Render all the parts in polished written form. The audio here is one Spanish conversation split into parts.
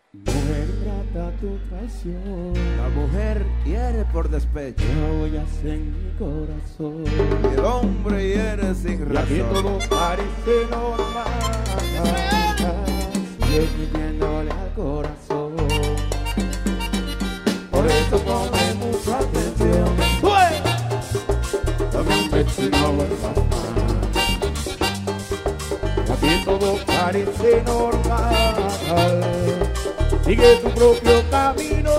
Mujer ingrata, tu traición. La mujer quiere por despecho. ¿Qué huellas en mi corazón? Y el hombre hiere sin Y aquí razón. todo parece normal. Sigues mintiéndole al corazón. Por eso ponme mucha atención. Dame un beso y no vuelvas más. Aquí todo parece normal. Sigue tu propio camino.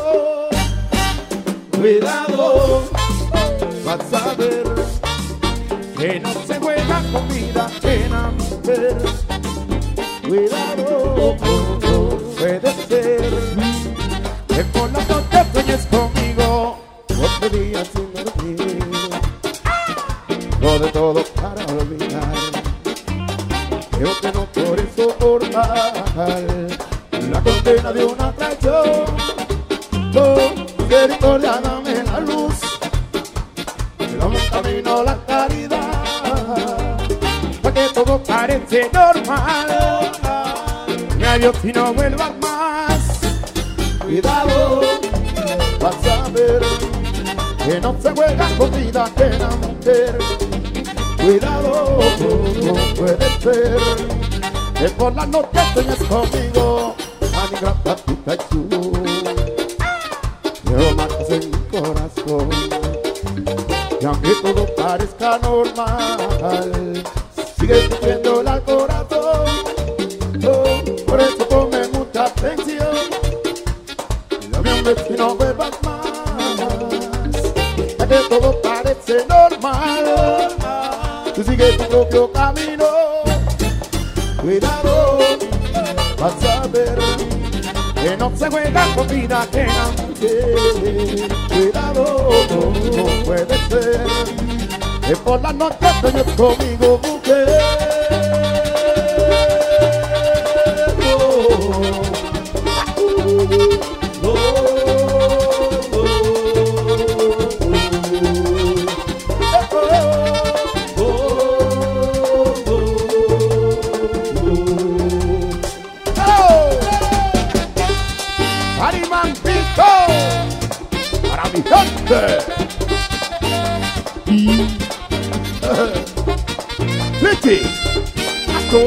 Cuidado, vas a ver que no se juega con vida ajena, mujer. Cuidado, puede ser que por la noche sueñes conmigo, 8 días sin dormir. No de todo para olvidar. Creo que no por eso normal. La condena de una traición. Oh, misericordia, dame la luz. Dame un camino a la caridad. Para que todo parece normal. Adiós y no vuelvas más. Cuidado, vas a ver que no se juega con vida ajena, mujer. Cuidado, puede ser que por la noche sueñes conmigo. A mi grata tu traición, pero matas en mi corazón. Y aunque todo parezca normal, sigues sintiéndole al corazón. Oh, por eso ponme mucha atención. Dame un beso y no vuelvas más. Ya que todo parece normal, tú sigues tu propio camino. Cuidado, vas a ver que no se juega con vida ajena, mujer. Cuidado, puede ser que por la noche sueñes conmigo, mujer. ¡Arimancito! ¡Para mi gente! ¡Lichi! ¡Aco!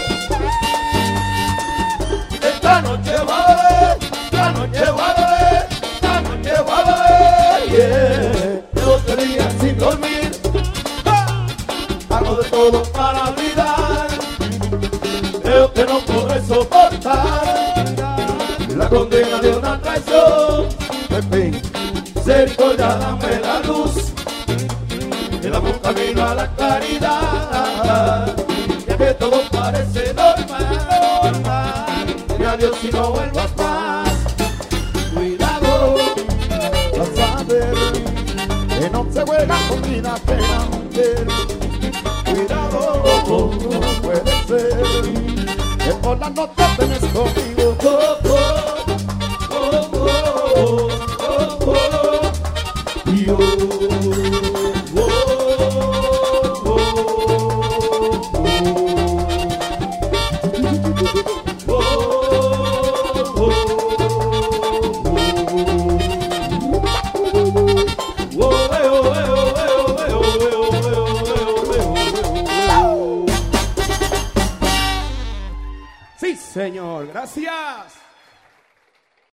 Esta noche va a beber, esta noche va a beber, esta noche va a beber, yeah. Llevo 3 días sin dormir, hago de todo para olvidar. Creo que no podré soportar la condena de una traición. Misericordia, dame la luz, que dame un camino a la caridad. Ya que todo parece normal, dime adiós y no vuelvas más. Cuidado, Vas a ver que no se juega con vida ajena, mujer. Cuidado, puede ser que por la noche sueñes conmigo. oh, oh, oh, oh, oh, oh, oh. Y yo, sí, señor, gracias.